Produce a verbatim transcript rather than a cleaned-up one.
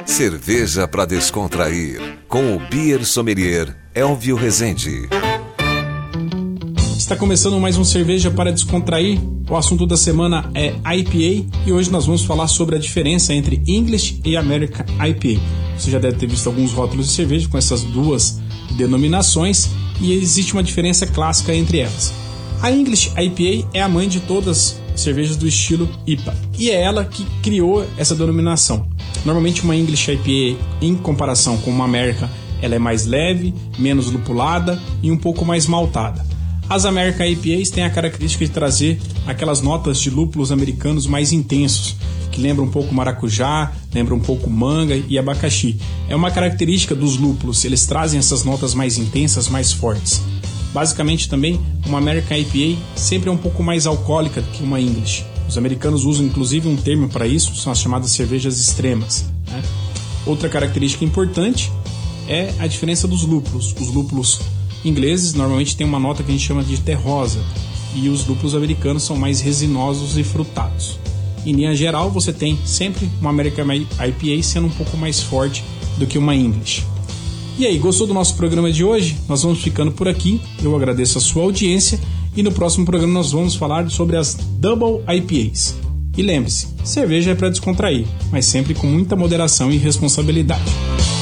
Cerveja para descontrair, com o Beer Sommelier Elvio Rezende. Está começando mais um Cerveja para Descontrair. O assunto da semana é I P A e hoje nós vamos falar sobre a diferença entre English e American I P A. Você já deve ter visto alguns rótulos de cerveja com essas duas denominações e existe uma diferença clássica entre elas. A English I P A é a mãe de todas as cervejas do estilo I P A e é ela que criou essa denominação. Normalmente uma English I P A, em comparação com uma American, ela é mais leve, menos lupulada e um pouco mais maltada. As American I P As têm a característica de trazer aquelas notas de lúpulos americanos mais intensos, que lembram um pouco maracujá, lembram um pouco manga e abacaxi. É uma característica dos lúpulos, eles trazem essas notas mais intensas, mais fortes. Basicamente também, uma American I P A sempre é um pouco mais alcoólica do que uma English. Os americanos usam inclusive um termo para isso, são as chamadas cervejas extremas, né? Outra característica importante é a diferença dos lúpulos. Os lúpulos ingleses normalmente têm uma nota que a gente chama de terrosa e os lúpulos americanos são mais resinosos e frutados. Em linha geral, você tem sempre uma American I P A sendo um pouco mais forte do que uma English. E aí, gostou do nosso programa de hoje? Nós vamos ficando por aqui. Eu agradeço a sua audiência e no próximo programa nós vamos falar sobre as Double I P As. E lembre-se, cerveja é para descontrair, mas sempre com muita moderação e responsabilidade.